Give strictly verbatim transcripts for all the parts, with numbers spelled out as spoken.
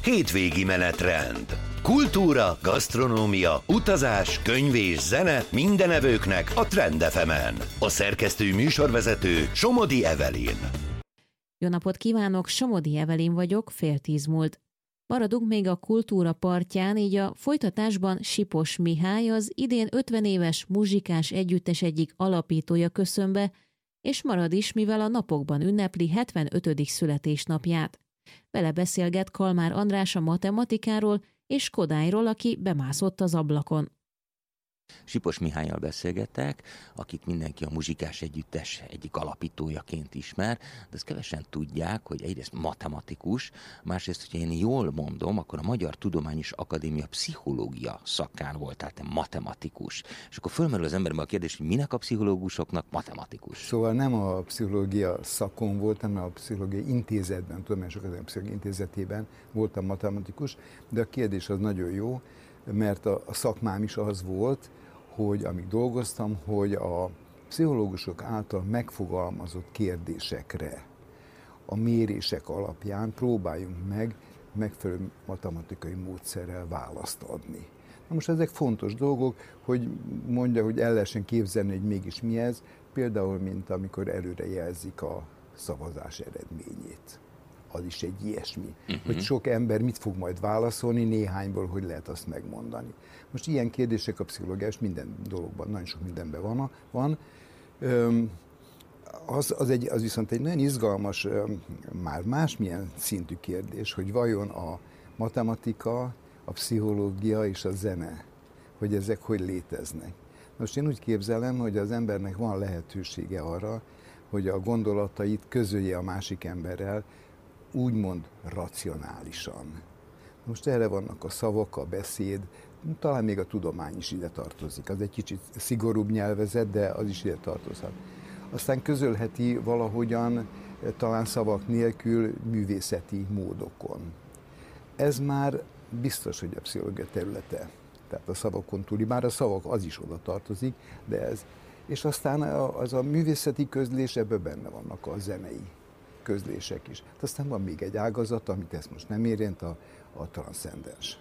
hétvégi menetrend. Kultúra, gasztronómia, utazás, könyv és zene mindenevőknek a Trend ef emen. A szerkesztő műsorvezető Somodi Evelyn. Jó napot kívánok, Somodi Evelyn vagyok, fél tíz múlt. Maradunk még a kultúra partján, így a folytatásban Sipos Mihály, az idén ötven éves muzsikás együttes egyik alapítója köszön be, és marad is, mivel a napokban ünnepli hetvenötödik születésnapját. Vele beszélget Kalmár András a matematikáról és Kodályról, aki bemászott az ablakon. Sipos Mihállyal beszélgettek, akit mindenki a muzsikás együttes egyik alapítójaként ismer, de ezt kevesen tudják, hogy egyrészt matematikus, másrészt, hogyha én jól mondom, akkor a Magyar Tudományos Akadémia pszichológia szakán volt, tehát matematikus. És akkor fölmerül az emberben a kérdés, hogy minek a pszichológusoknak matematikus? Szóval nem a pszichológia szakon voltam, hanem a pszichológiai intézetben, Tudományos Akadémia Pszichológiai Intézetében voltam matematikus, de a kérdés az nagyon jó, mert a, a szakmám is az volt, hogy amíg dolgoztam, hogy a pszichológusok által megfogalmazott kérdésekre a mérések alapján próbáljunk meg megfelelő matematikai módszerrel választ adni. Na most ezek fontos dolgok, hogy mondja, hogy el lehessen képzelni, hogy mégis mi ez, például, mint amikor előre jelzik a szavazás eredményét. Az is egy ilyesmi, uh-huh. hogy sok ember mit fog majd válaszolni, néhányból hogy lehet azt megmondani. Most ilyen kérdések a pszichológiás minden dologban, nagyon sok mindenben van. van. Az, az, egy, az viszont egy nagyon izgalmas, már másmilyen szintű kérdés, hogy vajon a matematika, a pszichológia és a zene, hogy ezek hogy léteznek. Most én úgy képzelem, hogy az embernek van lehetősége arra, hogy a gondolatait közölje a másik emberrel, úgymond racionálisan. Most erre vannak a szavak, a beszéd, talán még a tudomány is ide tartozik. Az egy kicsit szigorúbb nyelvezet, de az is ide tartozhat. Aztán közölheti valahogyan, talán szavak nélkül, művészeti módokon. Ez már biztos, hogy a pszichológia területe. Tehát a szavakon túli, már a szavak az is oda tartozik, de ez. És aztán az a művészeti közlés, ebben benne vannak a zenei közlések is. Hát aztán van még egy ágazat, amit ezt most nem érint, a, a transzcendens.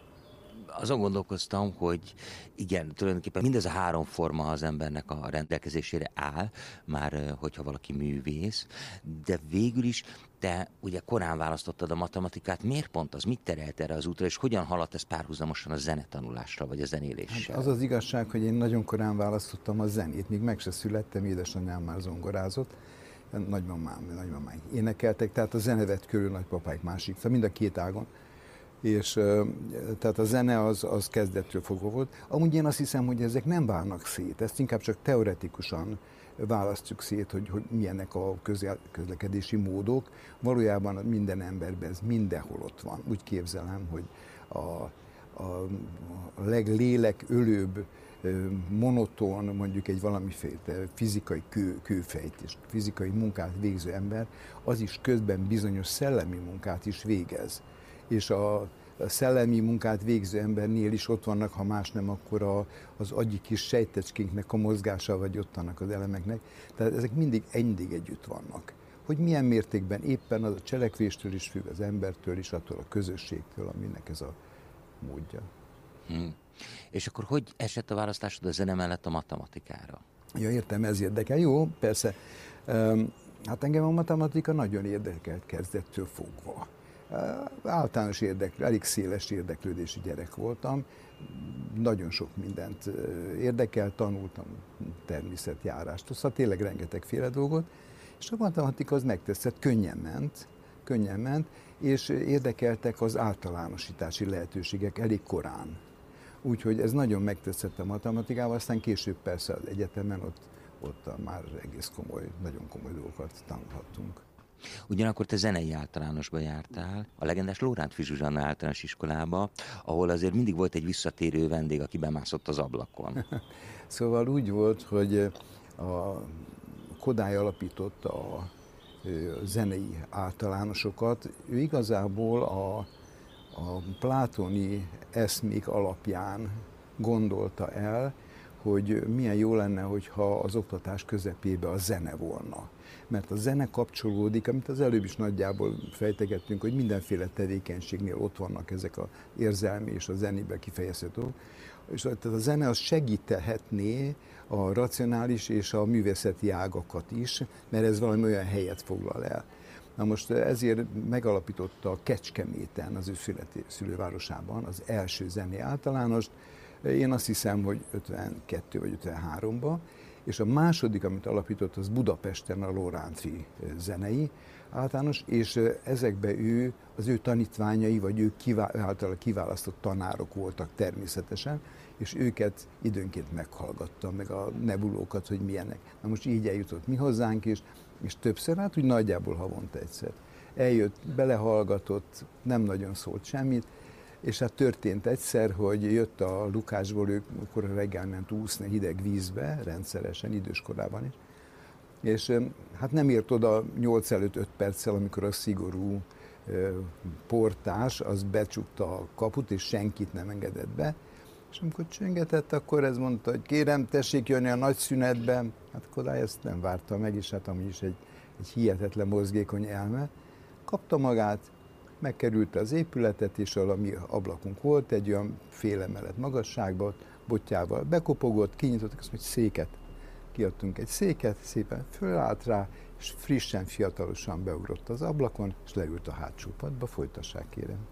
Azon gondolkoztam, hogy igen, tulajdonképpen mindez a három forma az embernek a rendelkezésére áll, már hogyha valaki művész, de végül is te ugye korán választottad a matematikát, miért pont az, mit terelt erre az útra, és hogyan haladt ez párhuzamosan a zenetanulásra, vagy a zenéléssel? Hát az az igazság, hogy én nagyon korán választottam a zenét, még meg se születtem, édesanyám már zongorázott, nagymamám, nagymamám énekeltek, tehát a zene vett körül, nagypapáik másik, szóval mind a két ágon. És tehát a zene az, az kezdettől fogva volt. Amúgy én azt hiszem, hogy ezek nem válnak szét, ezt inkább csak teoretikusan választjuk szét, hogy, hogy milyenek a közel, közlekedési módok. Valójában minden emberben ez mindenhol ott van. Úgy képzelem, hogy a, a, a leglélekölőbb, monoton, mondjuk egy valamiféle fizikai kő, kőfejt és fizikai munkát végző ember, az is közben bizonyos szellemi munkát is végez. És a szellemi munkát végző embernél is ott vannak, ha más nem, akkor a, az agyi kis sejtecskénknek a mozgása, vagy ott vannak az elemeknek. Tehát ezek mindig, mindig együtt vannak. Hogy milyen mértékben éppen az a cselekvéstől is függ, az embertől is, attól a közösségtől, aminek ez a módja. Hmm. És akkor hogy esett a választásod a zene mellett a matematikára? Ja, értem, ez érdekel. Jó, persze. Hát engem a matematika nagyon érdekelt kezdettől fogva. Általános érdeklő, elég széles érdeklődési gyerek voltam. Nagyon sok mindent érdekelt, tanultam természetjárást, szóval tényleg rengetegféle dolgot. És a matematika az megtetszett, könnyen ment, könnyen ment, és érdekeltek az általánosítási lehetőségek elég korán. Úgyhogy ez nagyon megtetszett a matematikával, aztán később persze az egyetemen ott, ott már egész komoly, nagyon komoly dolgokat tanulhattunk. Ugyanakkor te zenei általánosba jártál, a legendás Lórántffy Zsuzsanna általános iskolába, ahol azért mindig volt egy visszatérő vendég, aki bemászott az ablakon. Szóval úgy volt, hogy a Kodály alapította a zenei általánosokat. Ő igazából a, a plátoni eszmék alapján gondolta el, hogy milyen jó lenne, hogyha az oktatás közepébe a zene volna. Mert a zene kapcsolódik, amit az előbb is nagyjából fejtegettünk, hogy mindenféle tevékenységnél ott vannak ezek az érzelmi és a zenében kifejezhető dolgok. És tehát a zene az segíthetné a racionális és a művészeti ágakat is, mert ez valami olyan helyet foglal el. Na most ezért megalapította Kecskeméten, az ő születi, szülővárosában az első zenei általánost, én azt hiszem, hogy ötvenkettő vagy ötvenháromban, és a második, amit alapított, az Budapesten a Lóránci zenei általános, és ezekbe ő, az ő tanítványai, vagy ő kivá- által kiválasztott tanárok voltak természetesen, és őket időnként meghallgattam, meg a nebulókat, hogy milyenek. Na most így eljutott mi hozzánk is, és többször, hát úgy nagyjából havonta egyszer. Eljött, belehallgatott, nem nagyon szólt semmit, és hát történt egyszer, hogy jött a Lukásból, ő akkor reggel ment úszni hideg vízbe, rendszeresen, időskorában is, és hát nem ért oda nyolc előtt öt perccel, amikor a szigorú portás, az becsukta a kaput, és senkit nem engedett be, és amikor csöngetett, akkor ez mondta, hogy kérem, tessék jönni a nagy szünetbe, hát Kodály ezt nem várta meg, és hát amúgy is egy, egy hihetetlen mozgékony elme, kapta magát, megkerülte az épületet, és ahol a mi ablakunk volt, egy olyan fél emelet magasságban, botjával bekopogott, kinyitottak, azt mondja, széket. Kiadtunk egy széket, szépen fölállt rá, és frissen, fiatalosan beugrott az ablakon, és leült a hátsó padba, folytassák, kérem.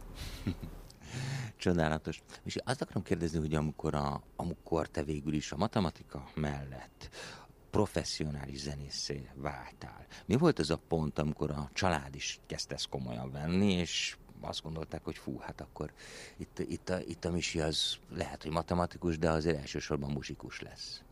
Csodálatos. És azt akarom kérdezni, hogy amikor, a, amikor te végül is a matematika mellett professzionális zenészé váltál. Mi volt az a pont, amikor a család is kezdte ezt komolyan venni, és azt gondolták, hogy fú, hát akkor itt, itt, a, itt a Misi az lehet, hogy matematikus, de azért elsősorban muzsikus lesz.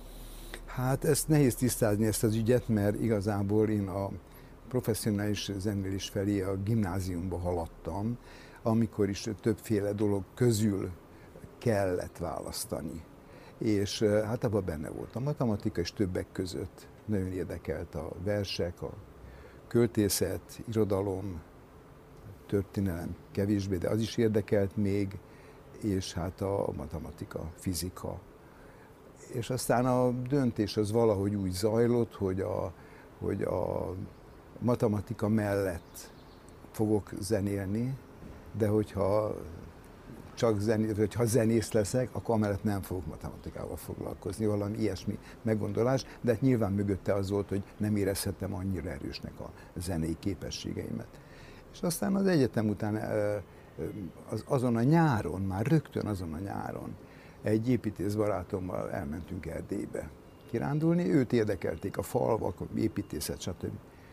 Hát ezt nehéz tisztázni, ezt az ügyet, mert igazából én a professzionális zenélés felé a gimnáziumba haladtam, amikor is többféle dolog közül kellett választani. És hát abban benne volt a matematika, és többek között nagyon érdekelt a versek, a költészet, irodalom, történelem kevésbé, de az is érdekelt még, és hát a matematika, fizika. És aztán a döntés az valahogy úgy zajlott, hogy a, hogy a matematika mellett fogok zenélni, de hogyha csak zené, hogyha zenész leszek, akkor amellett nem fogok matematikával foglalkozni, valami ilyesmi meggondolás, de hát nyilván mögötte az volt, hogy nem érezhettem annyira erősnek a zenei képességeimet. És aztán az egyetem után az, azon a nyáron, már rögtön azon a nyáron egy építész barátommal elmentünk Erdélybe kirándulni, őt érdekelték a falvak, a építészet, stb.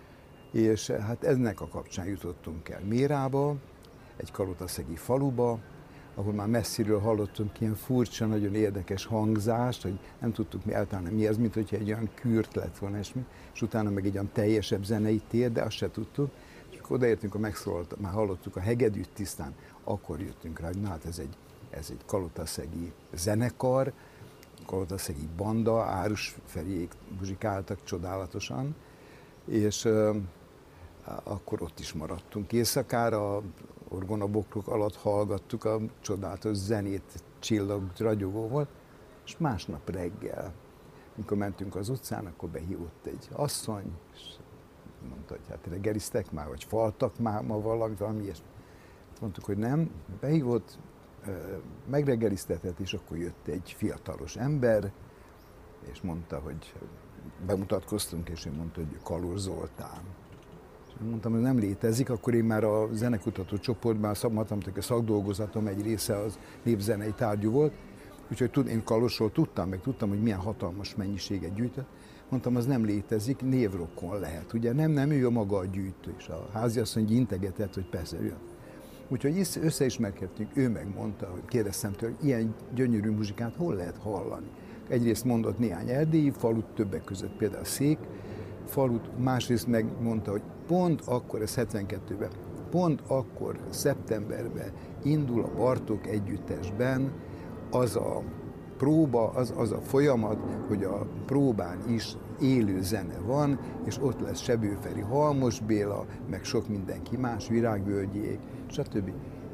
És hát ennek a kapcsán jutottunk el Mérába, egy kalotaszegi faluba, ahol már messziről hallottunk ilyen furcsa, nagyon érdekes hangzást, hogy nem tudtuk mi eltalálni mi ez, mint hogyha egy olyan kürt lett volna, és, mi, és utána meg egy olyan teljesebb zenei tér, de azt se tudtuk. És akkor odaértünk, a megszólalt, már hallottuk a hegedűt tisztán, akkor jöttünk rá, hogy na hát ez egy, ez egy kalotaszegi zenekar, kalotaszegi banda, Árus Feriék muzsikáltak csodálatosan, és uh, akkor ott is maradtunk. Éjszakára orgonabokrok alatt hallgattuk a csodálatos zenét, csillag, ragyogó volt, és másnap reggel, amikor mentünk az utcán, akkor behívott egy asszony, és mondta, hogy hát reggeliztek már, vagy faltak már ma valami, valami ilyesmi. Mondtuk, hogy nem, behívott, megreggeliztetett, és akkor jött egy fiatalos ember, és mondta, hogy bemutatkoztunk, és én mondta, hogy Kalóz Zoltán. Mondtam, hogy nem létezik, akkor én már a zenekutató csoportban, a matematika szakdolgozatom egy része az népzenei tárgyú volt, úgyhogy tud, én Kalózról tudtam, meg tudtam, hogy milyen hatalmas mennyiséget gyűjtött. Mondtam, az nem létezik, névrokon lehet. Ugye nem, nem, ő a maga a gyűjtő, és a háziasszony integetett, hogy persze jön. Úgyhogy összeismerkedtünk, ő megmondta, hogy kérdeztem tőle, hogy ilyen gyönyörű muzsikát hol lehet hallani. Egyrészt mondott néhány erdélyi falut, többek között például Szék falut, másrészt megmondta, hogy pont akkor, ez hetvenkettőben, pont akkor, szeptemberben indul a Bartók együttesben az a próba, az, az a folyamat, hogy a próbán is élő zene van, és ott lesz Sebőferi Halmos Béla, meg sok mindenki más, Virágvölgyék, stb.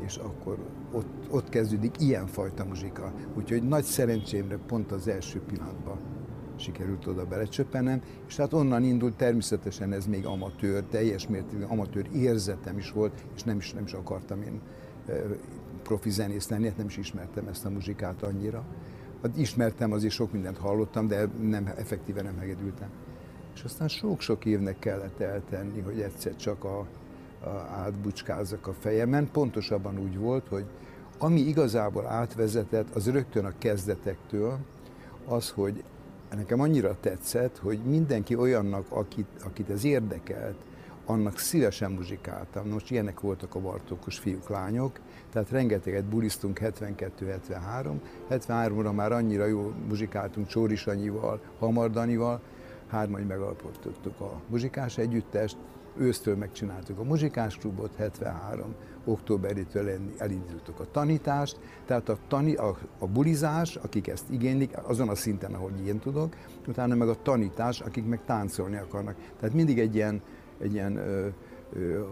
és akkor ott, ott kezdődik ilyenfajta muzsika. Úgyhogy nagy szerencsémre pont az első pillanatban sikerült oda belecsöppenem, és hát onnan indult, természetesen ez még amatőr, teljes mértékben amatőr érzetem is volt, és nem is, nem is akartam én profi zenész lenni, nem is ismertem ezt a muzsikát annyira. Hát ismertem, azért sok mindent hallottam, de nem, effektíven nem hegedültem. És aztán sok-sok évnek kellett eltenni, hogy egyszer csak a, a átbucskázzak a fejemen. Pontosabban úgy volt, hogy ami igazából átvezetett, az rögtön a kezdetektől az, hogy nekem annyira tetszett, hogy mindenki olyannak, akit, akit ez érdekelt, annak szívesen muzsikáltam. Most ilyenek voltak a bartókos fiúk, lányok, tehát rengeteget bulisztunk hetvenkettő hetvenhárom. hetvenháromra már annyira jól muzsikáltunk Csóri Sanyival, Hamar Danival, hárman megalapítottuk a muzsikás együttest, ősztől megcsináltuk a muzsikás klubot, hetvenhárom októberitől elindítottuk a tanítást, tehát a, tani, a, a bulizás, akik ezt igénylik, azon a szinten, ahogy én tudok, utána meg a tanítás, akik meg táncolni akarnak. Tehát mindig egy ilyen, egy ilyen ö, ö,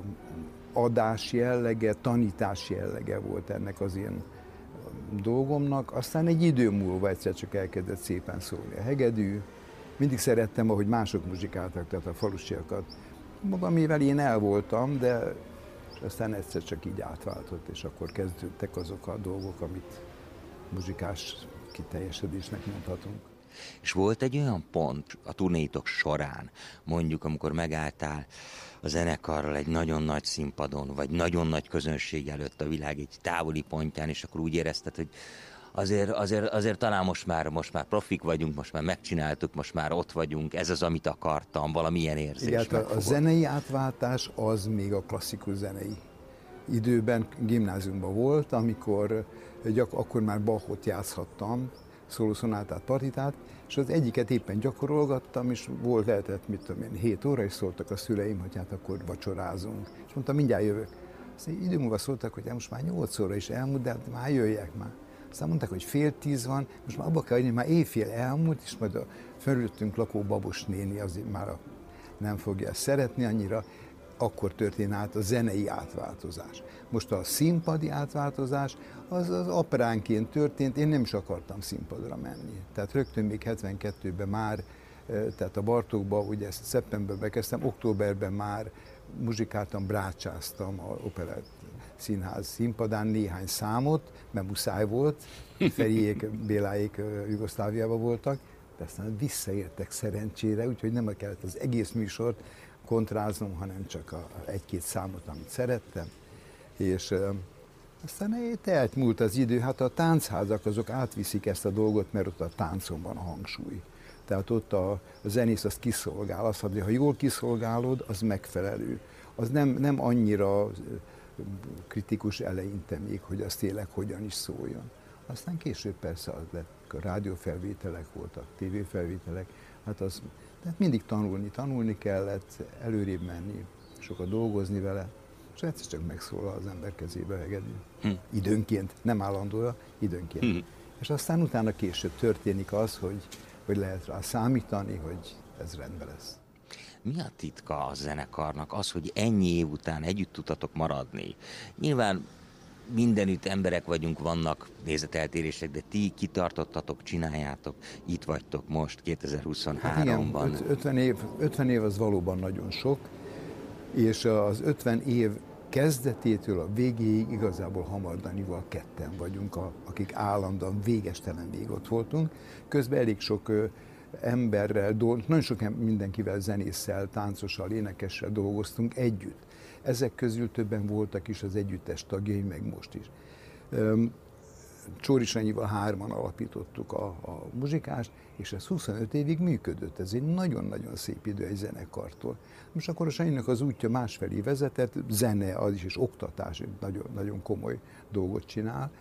adás jellege, tanítás jellege volt ennek az ilyen dolgomnak. Aztán egy idő múlva egyszer csak elkezdett szépen szólni a hegedű. Mindig szerettem, ahogy mások muzsikáltak, tehát a falusiakat. Magam, mivel én el voltam, de aztán egyszer csak így átváltott, és akkor kezdődtek azok a dolgok, amit muzsikás kiteljesedésnek mondhatunk. És volt egy olyan pont a turnéitok során, mondjuk amikor megálltál a zenekarral egy nagyon nagy színpadon, vagy nagyon nagy közönség előtt a világ egy távoli pontján, és akkor úgy érezted, hogy azért, azért, azért talán most már, most már profik vagyunk, most már megcsináltuk, most már ott vagyunk, ez az, amit akartam, valamilyen érzés. Igen, a, a zenei átváltás az még a klasszikus zenei időben, gimnáziumban volt, amikor gyak, akkor már Bachot játszhattam, szólószonátát, partitát, és az egyiket éppen gyakorolgattam, és volt, lehetett, mit tudom én, hét óra, és szóltak a szüleim, hogy hát akkor vacsorázunk. És mondtam, mindjárt jövök. Aztán idő múlva szóltak, hogy most már nyolc óra is elmúlt, de hát már jöjjek már. Aztán mondták, hogy fél tíz van, most már abba kell hagyni, már éjfél elmúlt, és majd a fölöttünk lakó Babos néni azért már nem fogja ezt szeretni annyira, akkor történt át a zenei átváltozás. Most a színpadi átváltozás az, az apránként történt, én nem is akartam színpadra menni. Tehát rögtön még hetvenkettőben már, tehát a Bartókban, ugye ezt szeptemberben kezdtem, októberben már muzsikáltam, brácsáztam a Operett Színház színpadán néhány számot, mert muszáj volt, Feriék, Béláék Jugoszláviában voltak, de aztán visszaértek szerencsére, úgyhogy nem kellett az egész műsort kontráznom, hanem csak a egy-két számot, amit szerettem. És e, aztán telt múlt az idő, hát a táncházak azok átviszik ezt a dolgot, mert ott a táncon van a hangsúly. Tehát ott a, a zenész azt kiszolgál, azt mondja, ha jól kiszolgálod, az megfelelő. Az nem, nem annyira kritikus eleinte még, hogy az tényleg hogyan is szóljon. Aztán később persze az lett, a rádiófelvételek voltak, tévéfelvételek, hát az tehát mindig tanulni, tanulni kellett, előrébb menni, sokat dolgozni vele, és egyszer csak megszólal az ember kezébe hegedű. Hm. Időnként, nem állandóra, időnként. Hm. És aztán utána később történik az, hogy, hogy lehet rá számítani, hogy ez rendben lesz. Mi a titka a zenekarnak? Az, hogy ennyi év után együtt tudtatok maradni. Nyilván mindenütt emberek vagyunk, vannak nézeteltérések, de ti kitartottatok, csináljátok, itt vagytok most kétezer-huszonháromban. Hát igen, ötven év, ötven év az valóban nagyon sok, és az ötven év kezdetétől a végéig igazából Hamar Danival ketten vagyunk, akik állandóan végestelen végig ott voltunk. Közben elég sok emberrel, nagyon sok mindenkivel, zenésszel, táncossal, énekessel dolgoztunk együtt. Ezek közül többen voltak is az együttes tagjai, meg most is. Csóri Sanyival hárman alapítottuk a, a muzsikást, és ez huszonöt évig működött. Ez egy nagyon-nagyon szép idő egy zenekartól. Most akkor a Sanyinak az útja másfelé vezetett, zene az is, és oktatás, nagyon, nagyon komoly dolgot csinál.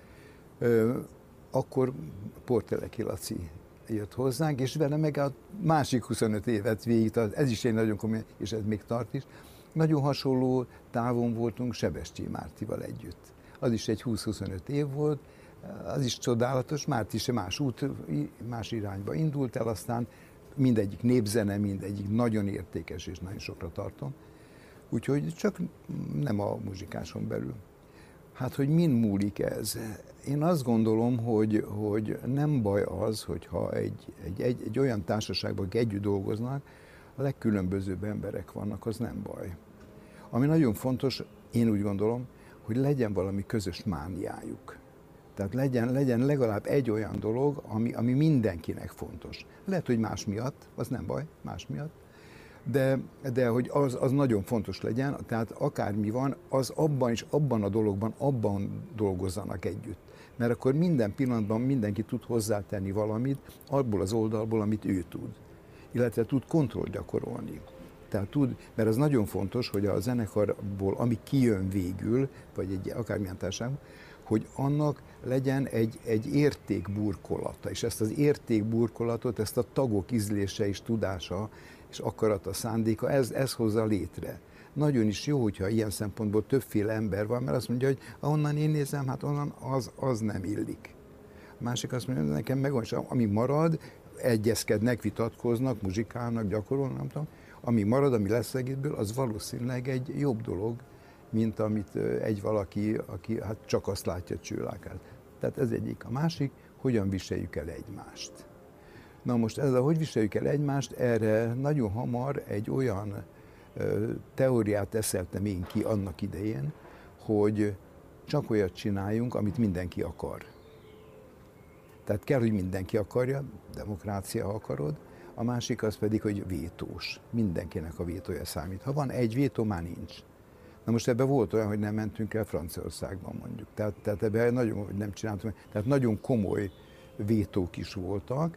Akkor Porteleki Laci jött hozzánk, és vele meg a másik huszonöt évet végig, ez is egy nagyon komoly, és ez még tart is. Nagyon hasonló távon voltunk Sebestyén Mártival együtt. Az is egy húsz-huszonöt év volt, az is csodálatos, Márti se más út, más irányba indult el, aztán mindegyik népzene, mindegyik nagyon értékes, és nagyon sokra tartom. Úgyhogy csak nem a muzsikáson belül. Hát, hogy min múlik ez? Én azt gondolom, hogy, hogy nem baj az, hogyha egy, egy, egy, egy olyan társaságban, akik együtt dolgoznak, a legkülönbözőbb emberek vannak, az nem baj. Ami nagyon fontos, én úgy gondolom, hogy legyen valami közös mániájuk. Tehát legyen, legyen legalább egy olyan dolog, ami, ami mindenkinek fontos. Lehet, hogy más miatt, az nem baj, más miatt, de, de hogy az, az nagyon fontos legyen, tehát akármi van, az abban is, abban a dologban, abban dolgozzanak együtt. Mert akkor minden pillanatban mindenki tud hozzátenni valamit, abból az oldalból, amit ő tud. Illetve tud kontrollt gyakorolni. Tehát tud, mert az nagyon fontos, hogy a zenekarból, ami kijön végül, vagy egy akármilyen társaság, hogy annak legyen egy, egy értékburkolata, és ezt az értékburkolatot, ezt a tagok ízlése és tudása, és akarata, szándéka, ez, ez hozza létre. Nagyon is jó, hogyha ilyen szempontból többféle ember van, mert azt mondja, hogy ahonnan én nézem, hát onnan az, az nem illik. A másik azt mondja, hogy nekem megvan, és ami marad, egyezkednek, vitatkoznak, muzsikálnak, gyakorolnak, nem tudom, ami marad, ami lesz egészből, az valószínűleg egy jobb dolog, mint amit egy valaki, aki hát csak azt látja csőlákát. Tehát ez egyik. A másik, hogyan viseljük el egymást. Na most ez a hogy viseljük el egymást, erre nagyon hamar egy olyan ö, teóriát eszeltem én ki annak idején, hogy csak olyat csináljunk, amit mindenki akar. Tehát kell, hogy mindenki akarja, demokrácia, ha akarod. A másik az pedig, hogy vétós. Mindenkinek a vétója számít. Ha van egy vétó, már nincs. Na most ebben volt olyan, hogy nem mentünk el Franciaországban mondjuk. Tehát, tehát ebben nagyon, hogy nem csináltunk. Tehát nagyon komoly vétók is voltak.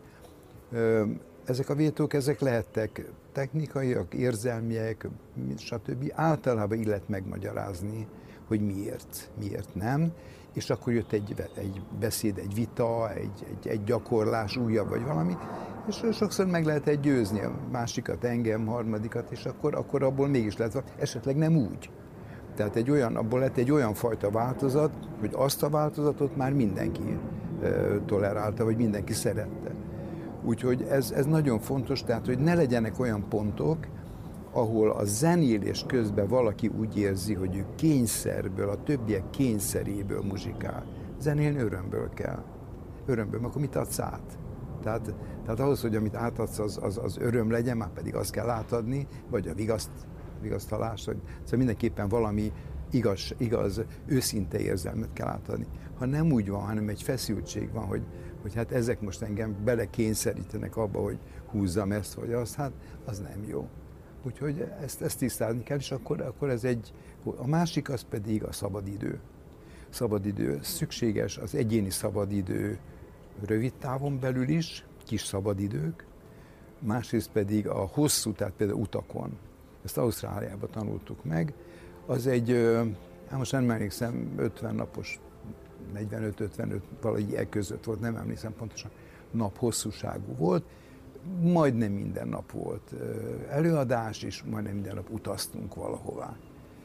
Ezek a vétók, ezek lehettek technikaiak, érzelmiek, stb. Általában illet megmagyarázni, hogy miért, miért nem. És akkor jött egy, egy beszéd, egy vita, egy, egy, egy gyakorlás, újabb vagy valami, és sokszor meg lehet győzni a másikat, engem, harmadikat, és akkor, akkor abból mégis lehet, esetleg nem úgy. Tehát egy olyan, abból lett egy olyan fajta változat, hogy azt a változatot már mindenki e, tolerálta, vagy mindenki szerette. Úgyhogy ez, ez nagyon fontos, tehát hogy ne legyenek olyan pontok, ahol a zenélés közben valaki úgy érzi, hogy ő kényszerből, a többiek kényszeréből muzsikál. Zenélni örömből kell. Örömből, akkor mit adsz át? Tehát, tehát ahhoz, hogy amit átadsz, az, az, az öröm legyen, már pedig azt kell átadni, vagy a vigaszt, vigasztalás, hogy szóval mindenképpen valami igaz, igaz, őszinte érzelmet kell átadni. Ha nem úgy van, hanem egy feszültség van, hogy, hogy hát ezek most engem belekényszerítenek abba, hogy húzzam ezt vagy azt, hát az nem jó. Úgyhogy ezt, ezt tisztázni kell, és akkor, akkor ez egy... A másik az pedig a szabadidő. Szabadidő szükséges, az egyéni szabadidő rövid távon belül is, kis szabadidők, másrészt pedig a hosszú, tehát például utakon. Ezt Ausztráliában tanultuk meg. Az egy, hát most nem emlékszem, ötven napos, negyvenöt-ötvenöt, valahogy e között volt, nem emlékszem pontosan, nap hosszúságú volt. Majdnem minden nap volt előadás, és majdnem minden nap utaztunk valahová.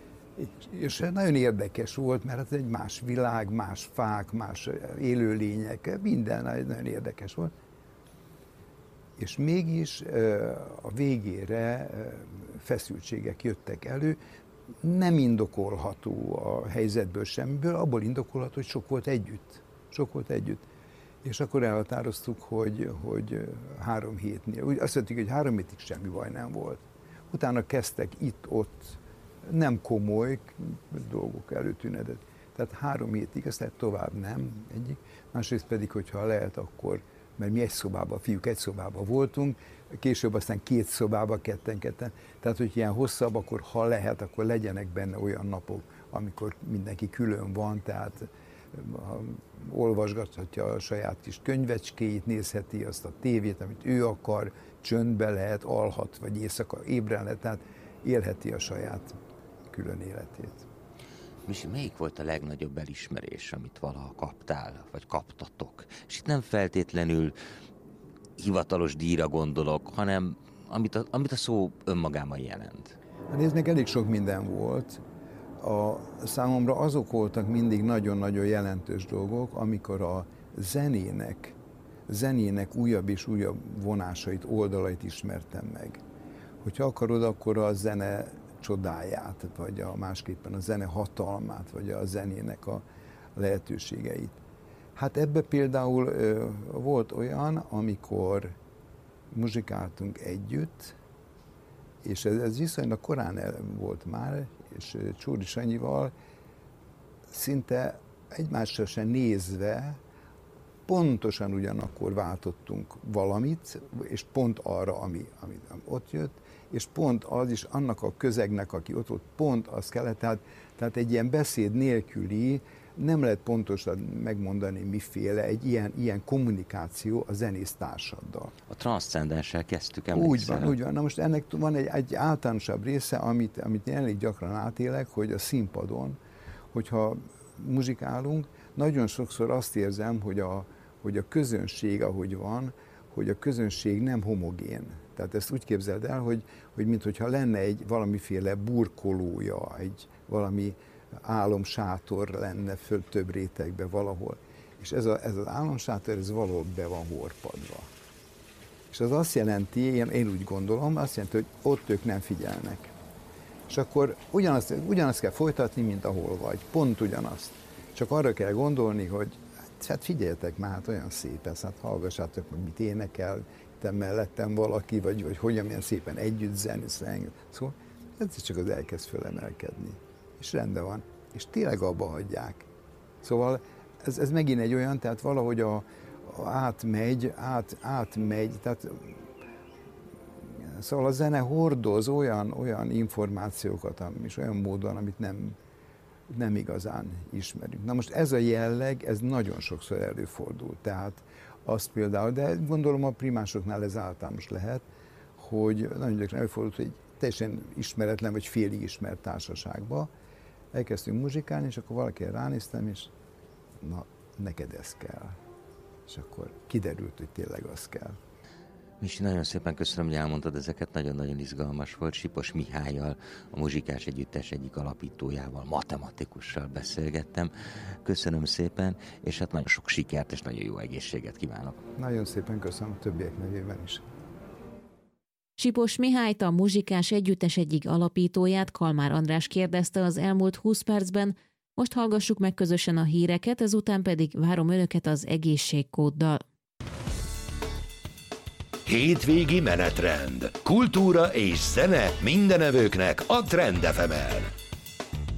És nagyon érdekes volt, mert ez egy más világ, más fák, más élőlények, minden nagyon érdekes volt. És mégis a végére feszültségek jöttek elő, nem indokolható a helyzetből semmiből, abból indokolható, hogy sok volt együtt. Sok volt együtt. És akkor elhatároztuk, hogy, hogy három hétnél. Úgy azt mondtuk, hogy három hétig semmi baj nem volt. Utána kezdtek itt-ott nem komoly dolgok előtűnedett. Tehát három hétig, aztán tovább nem egyik. Másrészt pedig, hogyha lehet, akkor, mert mi egy szobában, fiúk egy szobában voltunk, később aztán két szobában, ketten-ketten. Tehát, hogy ilyen hosszabb, akkor ha lehet, akkor legyenek benne olyan napok, amikor mindenki külön van, tehát ha olvasgathatja a saját kis könyvecskéit, nézheti azt a tévét, amit ő akar, csöndbe lehet, alhat, vagy éjszaka ébren lehet, tehát élheti a saját külön életét. Misi, melyik volt a legnagyobb elismerés, amit valaha kaptál, vagy kaptatok? És itt nem feltétlenül hivatalos díjra gondolok, hanem amit a, amit a szó önmagában jelent. Hát nézd meg, elég sok minden volt. A számomra azok voltak mindig nagyon-nagyon jelentős dolgok, amikor a zenének, zenének újabb és újabb vonásait, oldalait ismertem meg. Hogyha akarod, akkor a zene csodáját, vagy a másképpen a zene hatalmát, vagy a zenének a lehetőségeit. Hát ebbe például ö, volt olyan, amikor muzsikáltunk együtt, és ez, ez viszonylag korán el volt már, és Csurdi Sanyival szinte egymásra sem nézve pontosan ugyanakkor váltottunk valamit, és pont arra, ami, ami ott jött, és pont az is annak a közegnek, aki ott volt, pont az kellett, tehát, tehát egy ilyen beszéd nélküli, nem lehet pontosan megmondani miféle, egy ilyen, ilyen kommunikáció a zenésztársaddal. A transzcendenssel kezdtük, emlékszel? Úgy van, úgy van. Na most ennek van egy, egy általánosabb része, amit, amit én elég gyakran átélek, hogy a színpadon, hogyha muzsikálunk, nagyon sokszor azt érzem, hogy a, hogy a közönség, ahogy van, hogy a közönség nem homogén. Tehát ezt úgy képzeld el, hogy, hogy minthogyha lenne egy valamiféle burkolója, egy valami álomsátor lenne föl több rétegbe valahol. És ez, a, ez az álomsátor, ez valahol be van horpadva. És az azt jelenti, én, én úgy gondolom, azt jelenti, hogy ott ők nem figyelnek. És akkor ugyanazt, ugyanazt kell folytatni, mint ahol vagy. Pont ugyanazt. Csak arra kell gondolni, hogy hát figyeljetek már, hát olyan szép ez, hát hallgassátok meg, mit énekel, te mellettem valaki, vagy, vagy hogyan milyen szépen együtt zenészeng. Szóval ez csak az elkezd fölemelkedni. És rendben van. És tényleg abba hagyják. Szóval ez, ez megint egy olyan, tehát valahogy a, a átmegy, át, átmegy, tehát szóval a zene hordoz olyan, olyan információkat, és olyan módon, amit nem, nem igazán ismerünk. Na most ez a jelleg, ez nagyon sokszor előfordul. Tehát azt például, de gondolom a primásoknál ez általános lehet, hogy nagyon gyakran előfordult, hogy teljesen ismeretlen vagy félig ismert társaságba elkezdtünk muzsikálni, és akkor valaki ránéztem, és na, neked ez kell. És akkor kiderült, hogy tényleg az kell. Misi, nagyon szépen köszönöm, hogy elmondtad ezeket, nagyon-nagyon izgalmas volt. Sipos Mihályal, a Muzsikás Együttes egyik alapítójával, matematikussal beszélgettem. Köszönöm szépen, és hát nagyon sok sikert és nagyon jó egészséget kívánok. Nagyon szépen köszönöm a többiek nevében is. Sipos Mihályt, a Muzsikás Együttes egyik alapítóját Kalmár András kérdezte az elmúlt húsz percben, most hallgassuk meg közösen a híreket, ezután pedig várom önöket az egészségkóddal. Hétvégi menetrend. Kultúra és zene mindenevőknek a Trend ef emen.